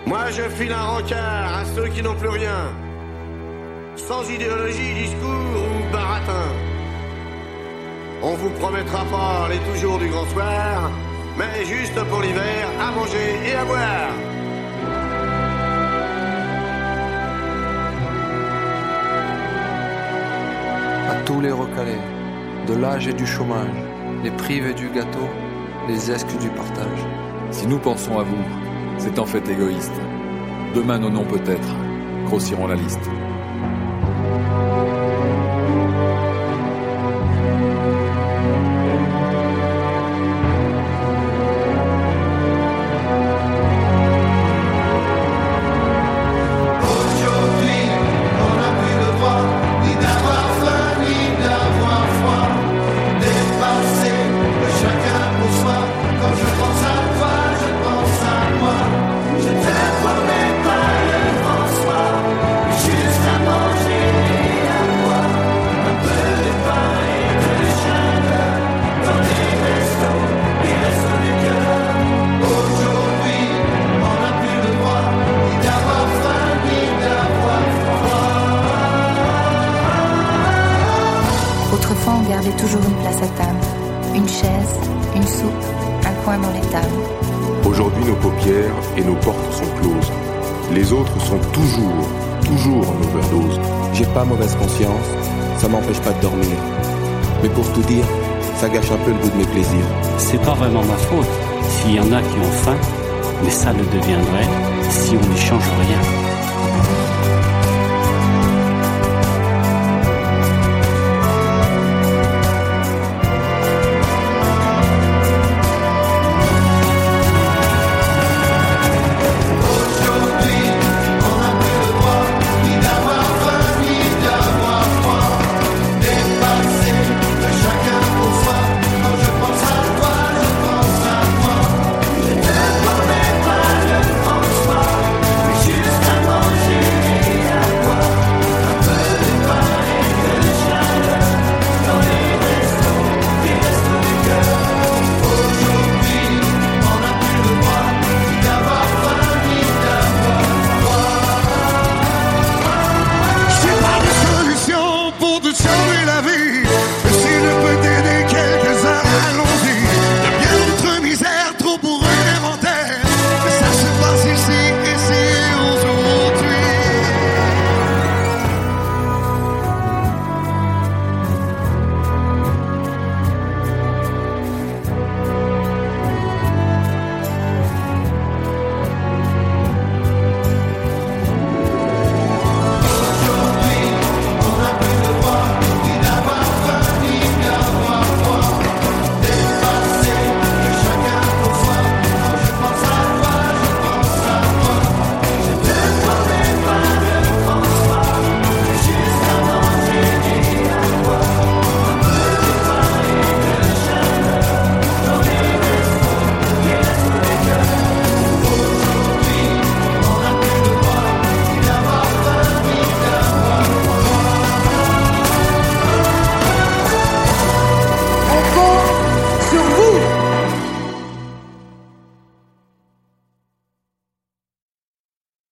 Moi je file un rencard à ceux qui n'ont plus rien. Sans idéologie, discours ou baratin. On vous promettra pas les toujours du grand soir, mais juste pour l'hiver, à manger et à boire. À tous les recalés, de l'âge et du chômage, les privés du gâteau, les esques du partage. Si nous pensons à vous, c'est en fait égoïste. Demain nos noms peut-être grossiront la liste. Toujours une place à table, une chaise, une soupe, un coin dans l'étable. Aujourd'hui, nos paupières et nos portes sont closes. Les autres sont toujours en overdose. J'ai pas mauvaise conscience, ça m'empêche pas de dormir. Mais pour tout dire, ça gâche un peu le goût de mes plaisirs. C'est pas vraiment ma faute s'il y en a qui ont faim, mais ça le deviendrait si on n'y change rien.